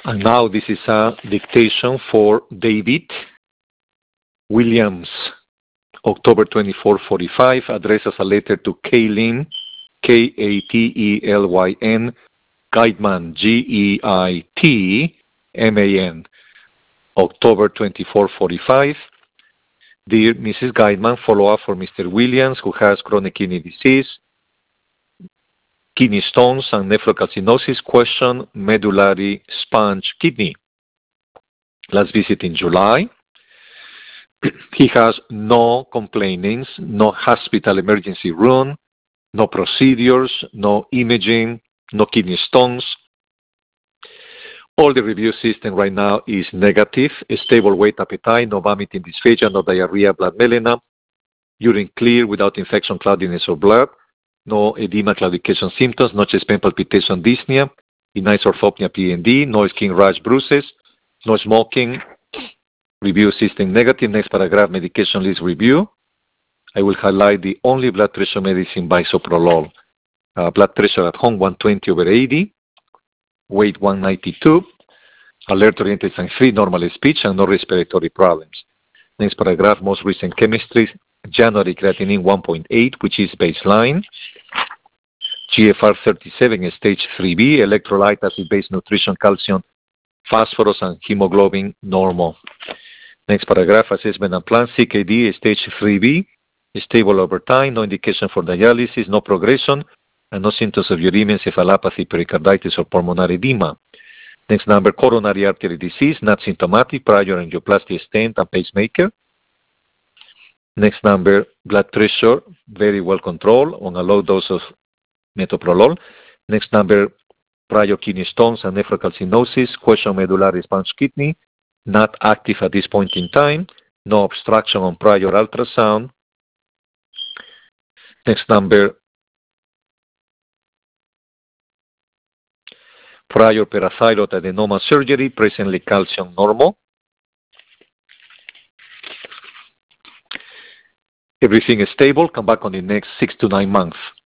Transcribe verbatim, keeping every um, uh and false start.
And now this is a dictation for David Williams, October twenty-fourth, forty-five, addressed as a letter to Kaylin, K A T E L Y N, Guidman, G E I T M A N, October twenty-fourth, forty-five. Dear Missus Guidman, follow-up for Mister Williams, who has chronic kidney disease, kidney stones, and nephrocalcinosis. Question, medullary sponge kidney. Last visit in July. He has no complainings, no hospital emergency room, no procedures, no imaging, no kidney stones. All the review system right now is negative. A stable weight, appetite, no vomiting, dysphagia, no diarrhea, blood melena, urine clear without infection, cloudiness, or blood, no edema, claudication symptoms, no chest pain, palpitation, dyspnea, benign orthopnea, P N D, no skin rash, bruises, no smoking. Review system negative. Next paragraph, medication list review. I will highlight the only blood pressure medicine, bisoprolol. Uh, blood pressure at home, one twenty over eighty. Weight, one ninety-two. Alert-oriented sign three, normal speech, and no respiratory problems. Next paragraph, most recent chemistry. January creatinine one point eight, which is baseline. G F R thirty-seven, stage three B. Electrolyte, acid-base nutrition, calcium, phosphorus, and hemoglobin normal. Next paragraph, assessment and plan. C K D, stage three B, stable over time, no indication for dialysis, no progression, and no symptoms of uremia, encephalopathy, pericarditis, or pulmonary edema. Next number, coronary artery disease, not symptomatic, prior angioplasty, stent, and pacemaker. Next number, blood pressure, very well controlled on a low dose of metoprolol. Next number, prior kidney stones and nephrocalcinosis. Question, medullary sponge kidney, not active at this point in time. No obstruction on prior ultrasound. Next number, prior parathyroid adenoma surgery, presently calcium normal. Everything is stable. Come back on the next six to nine months.